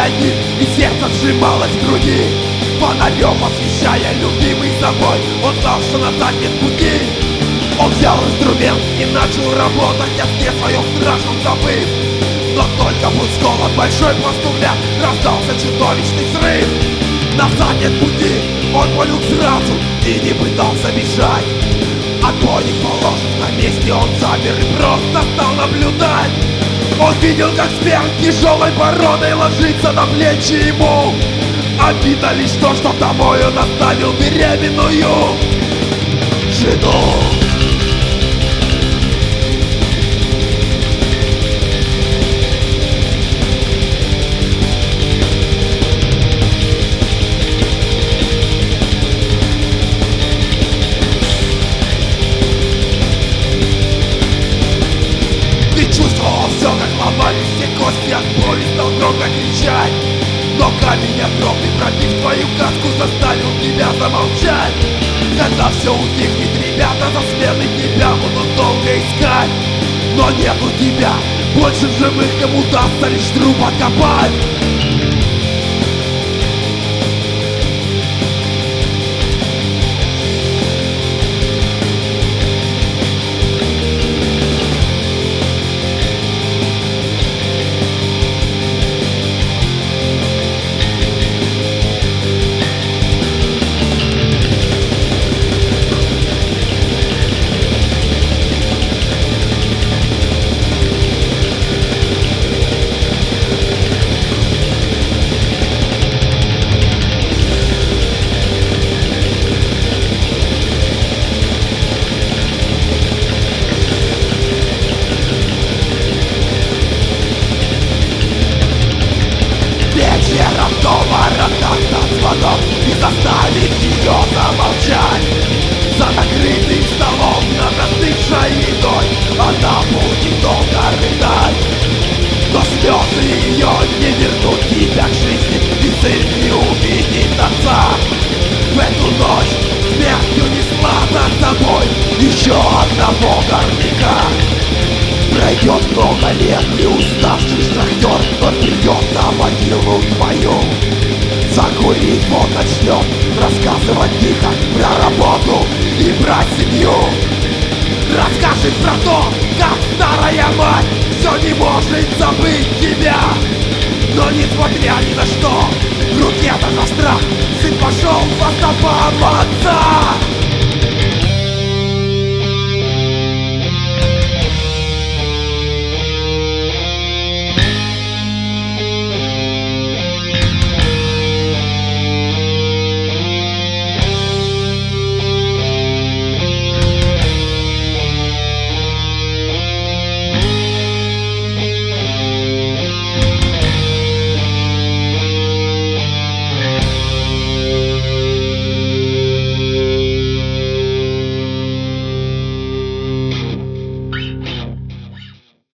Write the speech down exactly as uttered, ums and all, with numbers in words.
один, и сердце сжималось в груди. Фонарем освещая любимый собой, он знал, что назад нет пути. Он взял инструмент и начал работать, о сне своем страшном забыв. Но только пускал от большой пластуля, раздался чудовищный взрыв. Назад нет пути, он понял сразу и не пытался бежать. Отбойник положив на месте, он замер и просто стал наблюдать. Он видел, как смерть тяжелой породой ложится на плечи ему. Обидно лишь то, что домой он оставил беременную жену. Все, как ломались все кости, от боли стал громко кричать. Но камень огромный, пробив твою каску, заставил тебя замолчать. Когда все утихнет, ребята за сменой тебя будут долго искать. Но нету тебя, больше живых им удастся лишь труп откопать. И заставить ее замолчать. За накрытым столом над остывшей едой она будет долго рыдать. Но слезы ее не вернут тебя к жизни, и сын не увидит отца. В эту ночь смерть унесла за собой еще одного горняка. Пройдет много лет, и уставший шахтер, он придет на могилу твою. Закурив, он начнет рассказывать тихо про работу и про семью. Расскажет про то, как старая мать все не может забыть тебя. Но несмотря ни на что, в руке до костра сын пошел по стопам.